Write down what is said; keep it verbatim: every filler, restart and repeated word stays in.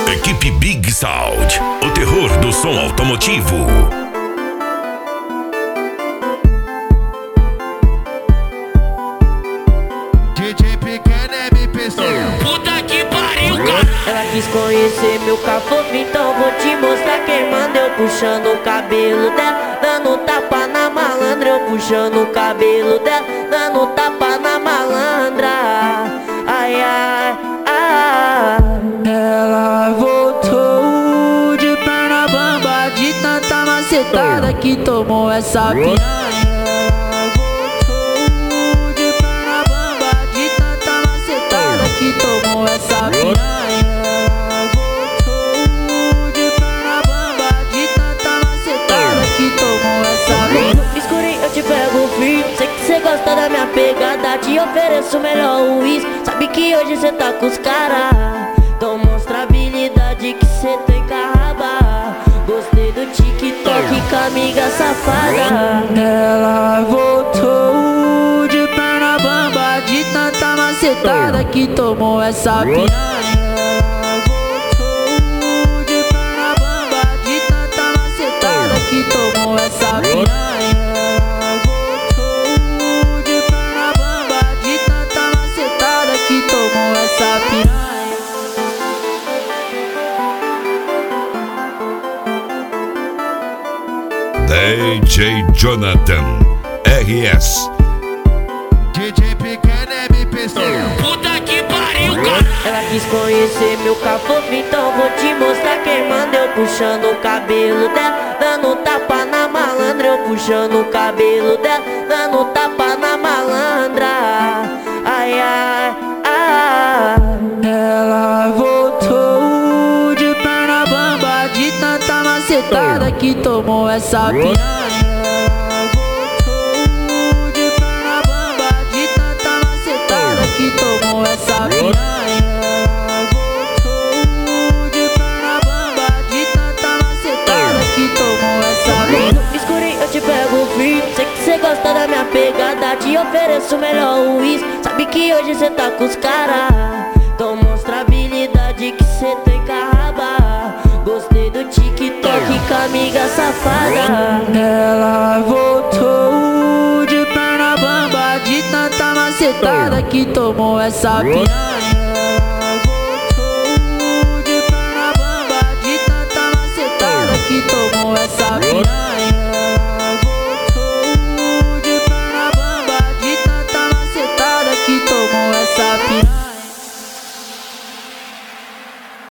Equipe Big Sound, o terror do som automotivo. D J Pequeno M P C. Puta que pariu, cara. Ela quis conhecer meu cafofo, então vou te mostrar quem manda. Eu puxando o cabelo dela, dando tapa na malandra. Eu puxando o cabelo dela, dando tapa na malandra. Ai, ai, ai. Ela voltou de perna bamba, de tanta macetada que tomou essa piranha. Que tomou essa piranha. Voltou de perna bamba, de tanta macetada que tomou essa piranha. Escurinho, eu te pego frio, sei que cê gosta da minha pegada. Te ofereço o melhor uísque, sabe que hoje cê tá com os cara. Então mostra a habilidade que cê tem com a raba. Gostei do TikTok com a amiga safada. Ela voltou de perna bamba, de tanta macetada que tomou essa piranha. Voltou de perna bamba, de tanta macetada que tomou essa piranha. Voltou de perna bamba, de tanta macetada que tomou essa piranha. D J Jonathan R S. D J Pequeno M P C. Puta que pariu, cara. Ela quis conhecer meu cafofo, então vou te mostrar quem manda. Eu puxando o cabelo dela, dando tapa na malandra. Eu puxando o cabelo dela, dando tapa na malandra. Ai, ai, ai. Ela voltou de perna bamba, de tanta macetada que tomou essa piranha. Que tomou essa piranha. Voltou de perna bamba, de tanta macetada que tomou essa piranha. Escurinho, eu te pego frio, sei que cê gosta da minha pegada. Te ofereço o melhor uísque, sabe que hoje cê tá com os cara. Então mostra a habilidade que cê tem com a raba. Gostei do TikTok com a amiga safada. Ela voltou de perna bamba, de tanta macetada que tomou essa piranha.